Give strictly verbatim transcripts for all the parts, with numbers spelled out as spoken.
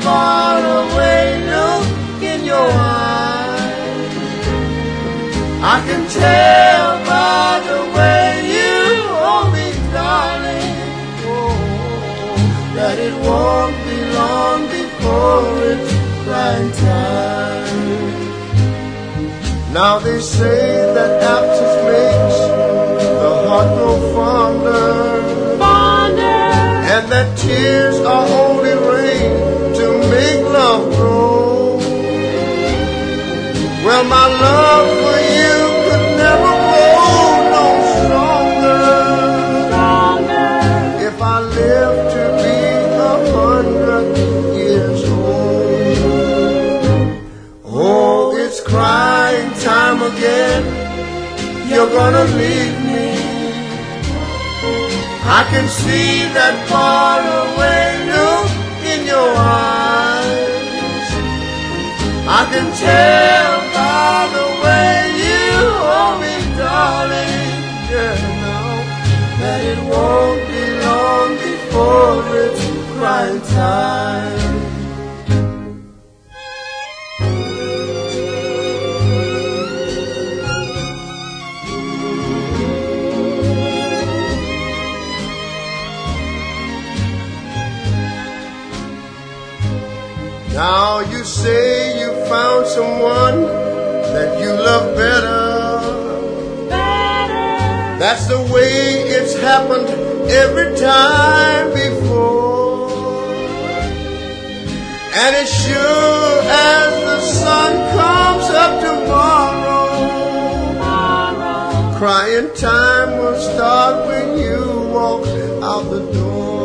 faraway look in your eyes. I can tell by the way you hold me, darling, oh, that it won't be long before it's crying time. Now they say that absence makes the heart grow fonder, fonder, and that tears are only rain to make love grow. Well, my love for you could never grow no stronger, stronger, if I live to be a hundred years old. Oh, it's crying time again, you're gonna leave me. I can see that faraway look in your eyes. I can tell by the way you hold me, darling, yeah, now that it won't be long before it's crying time. Now you say you found someone that you love better. Better. That's the way it's happened every time before. And as sure as the sun comes up tomorrow, tomorrow, crying time will start when you walk out the door.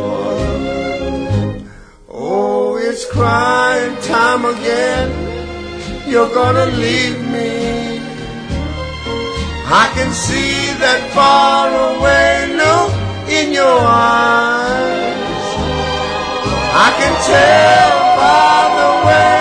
Oh, it's crying time again, you're gonna leave me. I can see that faraway look in your eyes. I can tell by the way